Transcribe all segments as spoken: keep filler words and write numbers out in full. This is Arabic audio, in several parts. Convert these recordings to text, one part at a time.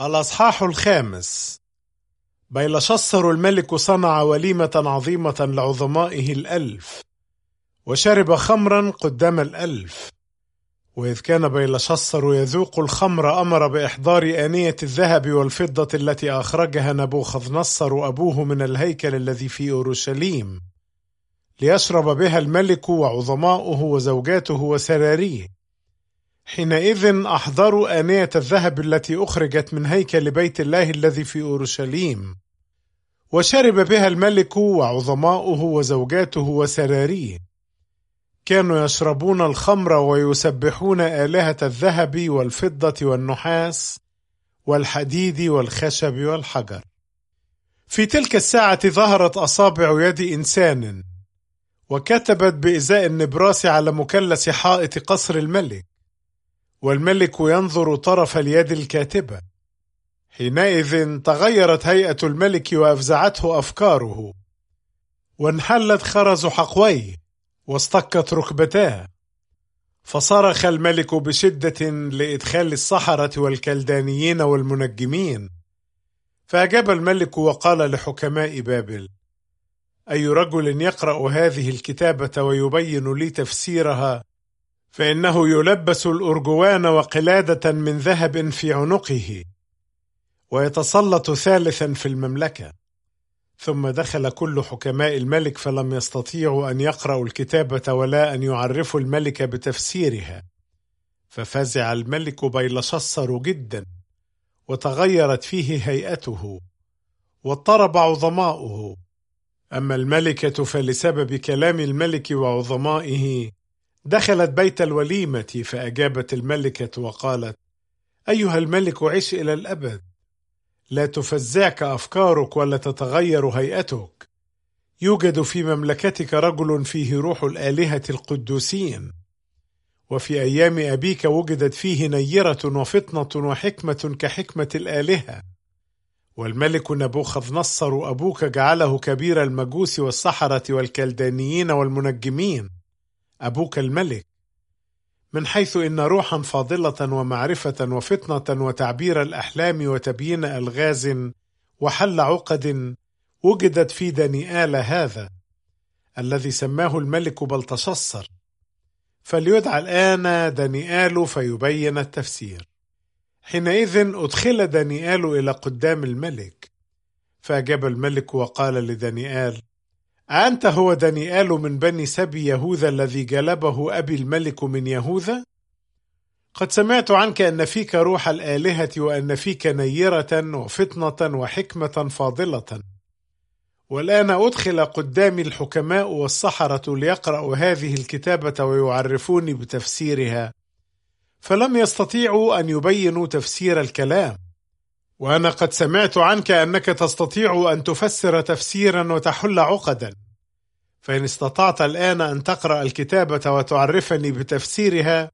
الأصحاح الخامس. بيلشصر الملك صنع وليمة عظيمة لعظمائه الألف، وشرب خمرا قدام الألف. وإذ كان بيلشصر يذوق الخمر أمر بإحضار آنية الذهب والفضة التي أخرجها نبوخذنصر أبوه من الهيكل الذي في أورشليم، ليشرب بها الملك وعظماؤه وزوجاته وسراريه. حينئذ أحضروا آنية الذهب التي أخرجت من هيكل بيت الله الذي في أورشليم، وشرب بها الملك وعظماؤه وزوجاته وسراريه. كانوا يشربون الخمر ويسبحون آلهة الذهب والفضة والنحاس والحديد والخشب والحجر. في تلك الساعة ظهرت أصابع يد إنسان، وكتبت بإزاء النبراس على مثلث حائط قصر الملك، والملك ينظر طرف اليد الكاتبة. حينئذ تغيرت هيئة الملك وأفزعته أفكاره، وانحلت خرز حقويه واصطكت ركبتاه. فصرخ الملك بشدة لإدخال السحرة والكلدانيين والمنجمين. فأجاب الملك وقال لحكماء بابل: أي رجل يقرأ هذه الكتابة ويبين لي تفسيرها، فإنه يلبس الأرجوان وقلادة من ذهب في عنقه، ويتسلط ثالثا في المملكة. ثم دخل كل حكماء الملك، فلم يستطيعوا أن يقرأوا الكتابة ولا أن يعرفوا الملك بتفسيرها. ففزع الملك بيلشصر جدا، وتغيرت فيه هيئته، واضطرب عظماؤه. أما الملكة فلسبب كلام الملك وعظمائه دخلت بيت الوليمة، فأجابت الملكة وقالت: أيها الملك، عش إلى الأبد، لا تفزعك أفكارك ولا تتغير هيئتك. يوجد في مملكتك رجل فيه روح الآلهة القدوسين، وفي أيام أبيك وجدت فيه نيرة وفطنة وحكمة كحكمة الآلهة. والملك نبوخذنصر أبوك جعله كبير المجوس والسحرة والكلدانيين والمنجمين، أبوك الملك، من حيث إن روحا فاضلة ومعرفة وفطنة وتعبير الأحلام وتبيين ألغاز وحل عقد وجدت في دانيال هذا الذي سماه الملك بلتشصر. فليدعى الآن دانيال فيبين التفسير. حينئذ أدخل دانيال إلى قدام الملك. فأجاب الملك وقال لدانيال: أنت هو دانيال من بني سبي يهوذا الذي جلبه أبي الملك من يهوذا؟ قد سمعت عنك أن فيك روح الآلهة، وأن فيك نيرة وفطنة وحكمة فاضلة. والآن أدخل قدامي الحكماء والسحرة ليقرأوا هذه الكتابة ويعرفوني بتفسيرها، فلم يستطيعوا أن يبينوا تفسير الكلام. وأنا قد سمعت عنك أنك تستطيع أن تفسر تفسيرا وتحل عقدا. فإن استطعت الآن أن تقرأ الكتابة وتعرفني بتفسيرها،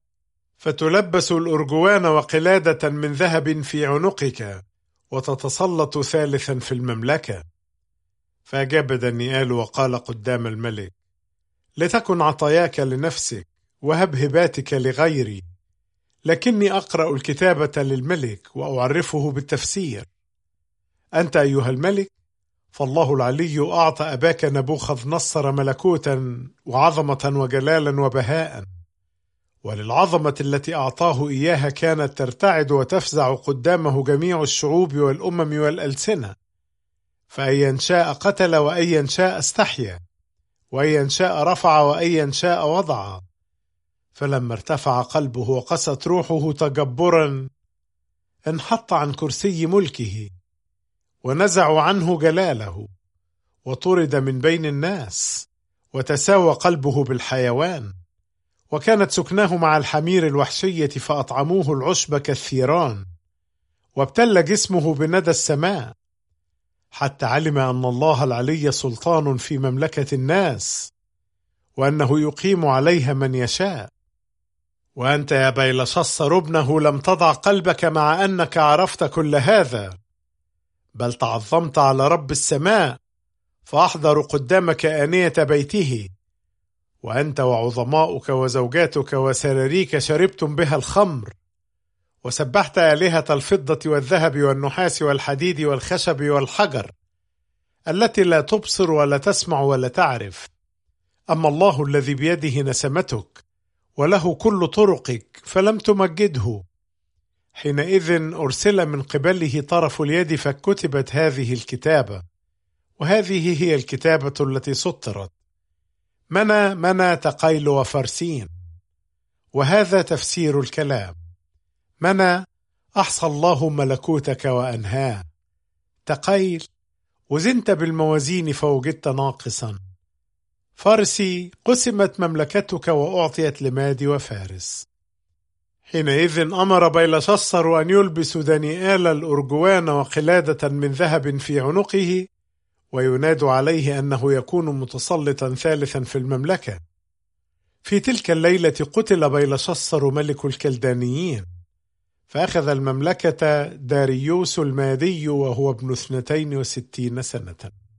فتلبس الأرجوان وقلادة من ذهب في عنقك، وتتسلط ثالثا في المملكة. فأجاب دانيال وقال قدام الملك: لتكن عطاياك لنفسك وهب هباتك لغيري، لكني أقرأ الكتابة للملك وأعرفه بالتفسير. أنت أيها الملك، فالله العلي أعطى أباك نبوخذنصر ملكوتا وعظمة وجلالا وبهاء، وللعظمة التي أعطاه إياها كانت ترتعد وتفزع قدامه جميع الشعوب والأمم والألسنة. فأيا شاء قتل وأيا شاء استحيا، وأيا شاء رفع وأيا شاء وضع. فلما ارتفع قلبه وقست روحه تجبرا، انحط عن كرسي ملكه، ونزعوا عنه جلاله، وطرد من بين الناس، وتساوى قلبه بالحيوان. وكانت سكناه مع الحمير الوحشية، فأطعموه العشب كالثيران، وابتل جسمه بندى السماء، حتى علم أن الله العلي سلطان في مملكة الناس، وأنه يقيم عليها من يشاء. وأنت يا بيلشصر ابنه لم تضع قلبك مع أنك عرفت كل هذا، بل تعظمت على رب السماء، فأحضر قدامك آنية بيته، وأنت وعظماؤك وزوجاتك وسراريك شربتم بها الخمر، وسبحت آلهة الفضة والذهب والنحاس والحديد والخشب والحجر التي لا تبصر ولا تسمع ولا تعرف، أما الله الذي بيده نسمتك وله كل طرقك فلم تمجده. حينئذ أرسل من قبله طرف اليد فكتبت هذه الكتابة، وهذه هي الكتابة التي سطرت: منى منى تقيل وفرسين. وهذا تفسير الكلام: منى أحصى الله ملكوتك وأنهاه. تقيل وزنت بالموازين فوجدت ناقصا. فارسي قسمت مملكتك وأعطيت لمادي وفارس. حينئذ أمر بيلشصر أن يلبس دانيال الأرجوان وقلادة من ذهب في عنقه، ويناد عليه أنه يكون متسلطا ثالثا في المملكة. في تلك الليلة قتل بيلشصر ملك الكلدانيين، فأخذ المملكة داريوس المادي وهو ابن اثنتين وستين سنة.